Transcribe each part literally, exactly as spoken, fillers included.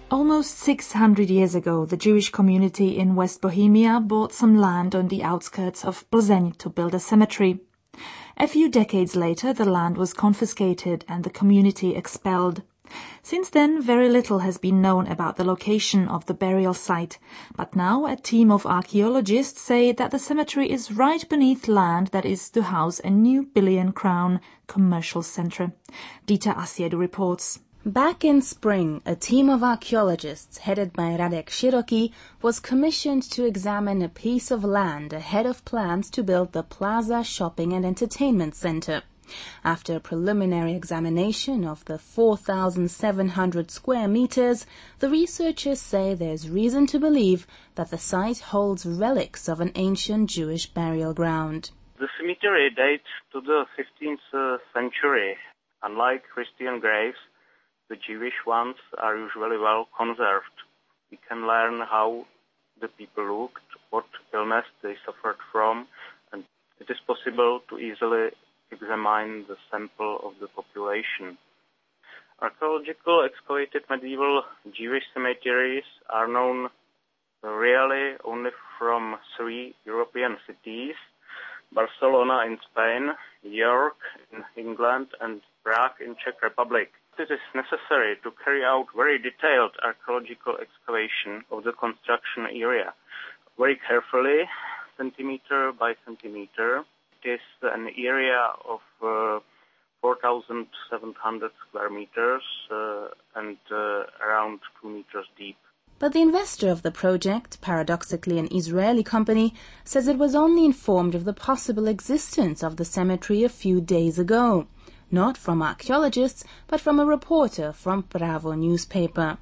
Almost six hundred years ago, the Jewish community in West Bohemia bought some land on the outskirts of Plzeň to build a cemetery. A few decades later, the land was confiscated and the community expelled. Since then, very little has been known about the location of the burial site, but now a team of archaeologists say that the cemetery is right beneath land that is to house a new billion-crown commercial centre. Dita Asiedu reports. Back in spring, a team of archaeologists headed by Radek Široky was commissioned to examine a piece of land ahead of plans to build the Plaza Shopping and Entertainment Center. After a preliminary examination of the four thousand seven hundred square meters, the researchers say there's reason to believe that the site holds relics of an ancient Jewish burial ground. The cemetery dates to the fifteenth century. Unlike Christian graves, the Jewish ones are usually well conserved. We can learn how the people looked, what illness they suffered from, and it is possible to easily examine the sample of the population. Archaeological excavated medieval Jewish cemeteries are known really only from three European cities: Barcelona in Spain, York in England, and Prague in Czech Republic. It is necessary to carry out very detailed archaeological excavation of the construction area, very carefully, centimeter by centimeter. It is an area of uh, four thousand seven hundred square meters uh, and uh, around two meters deep. But the investor of the project, paradoxically an Israeli company, says it was only informed of the possible existence of the cemetery a few days ago. Not from archaeologists, but from a reporter from Pravo newspaper.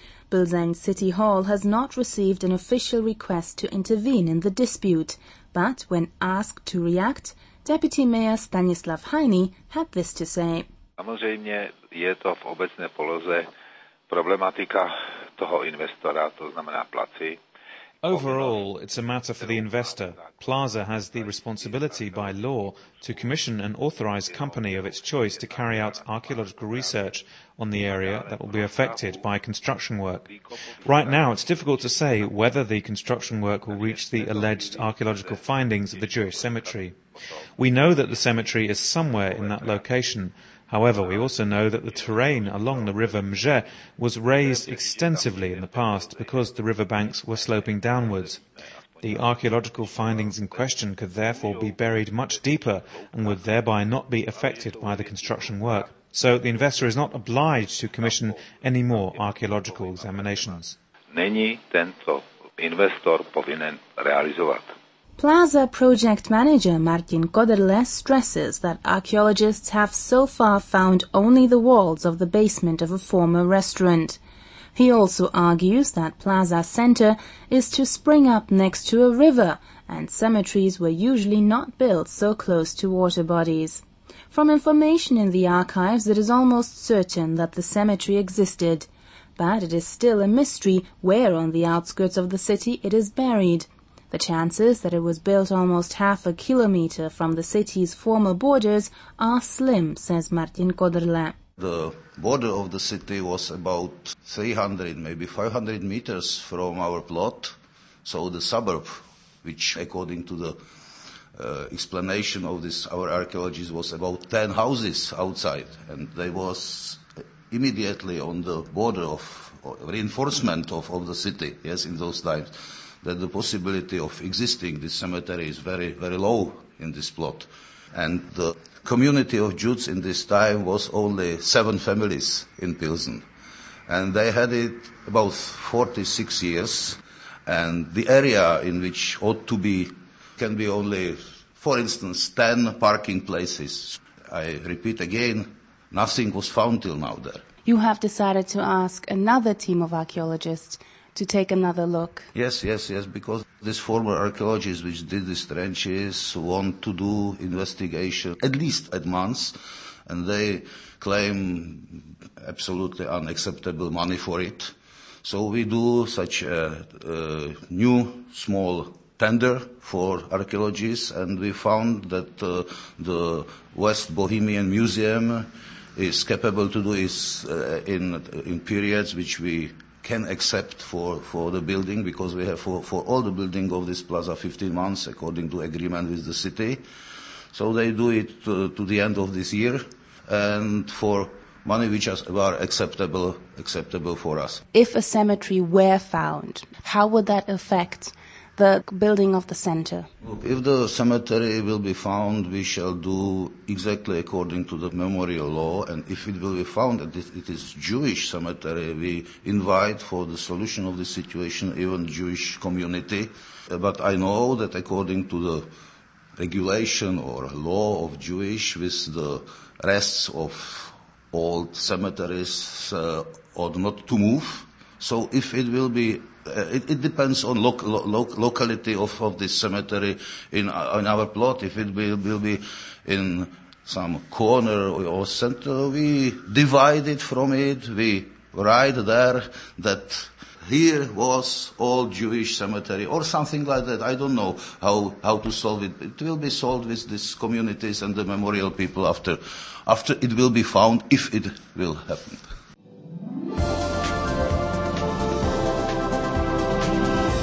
Plzeň City Hall has not received an official request to intervene in the dispute, but when asked to react, Deputy Mayor Stanislav Hajný had this to say. Samozřejmě je to v obecné poloze problematika toho investora, to znamená Placi. Overall, it's a matter for the investor. Plaza has the responsibility by law to commission an authorized company of its choice to carry out archaeological research on the area that will be affected by construction work. Right now, it's difficult to say whether the construction work will reach the alleged archaeological findings of the Jewish cemetery. We know that the cemetery is somewhere in that location. However, we also know that the terrain along the river Mže was raised extensively in the past because the river banks were sloping downwards. The archaeological findings in question could therefore be buried much deeper and would thereby not be affected by the construction work. So the investor is not obliged to commission any more archaeological examinations. Není tento investor povinen realizovat. Plaza project manager Martin Koderle stresses that archaeologists have so far found only the walls of the basement of a former restaurant. He also argues that Plaza Center is to spring up next to a river, and cemeteries were usually not built so close to water bodies. From information in the archives, it is almost certain that the cemetery existed, but it is still a mystery where on the outskirts of the city it is buried. The chances that it was built almost half a kilometer from the city's former borders are slim, says Martin Koderle. The border of the city was about three hundred, maybe five hundred meters from our plot. So the suburb, which according to the uh, explanation of this, our archaeologists, was about ten houses outside. And they was immediately on the border of reinforcement of, of the city, yes, in those times. That the possibility of existing this cemetery is very, very low in this plot. And the community of Jews in this time was only seven families in Pilsen. And they had it about forty-six years. And the area in which ought to be can be only, for instance, ten parking places. I repeat again, nothing was found till now there. You have decided to ask another team of archaeologists to take another look. Yes, yes, yes, because these former archaeologists which did these trenches want to do investigation at least at months, and they claim absolutely unacceptable money for it. So we do such a, a new small tender for archaeologists, and we found that uh, the West Bohemian Museum is capable to do it uh, in, in periods which we can accept for, for the building, because we have for, for all the building of this plaza fifteen months according to agreement with the city. So they do it to, to the end of this year, and for money which are acceptable acceptable for us. If a cemetery were found, how would that affect the building of the center? If the cemetery will be found, we shall do exactly according to the memorial law, and if it will be found that it is Jewish cemetery, we invite for the solution of the situation even Jewish community. But I know that according to the regulation or law of Jewish, with the rests of old cemeteries uh, ought not to move. So if it will be Uh, it, it depends on loc- lo- locality of, of this cemetery in, uh, in our plot. If it will, will be in some corner or, or center, we divide it from it. We write there that here was old Jewish cemetery or something like that. I don't know how, how to solve it. It will be solved with these communities and the memorial people after, after it will be found, if it will happen.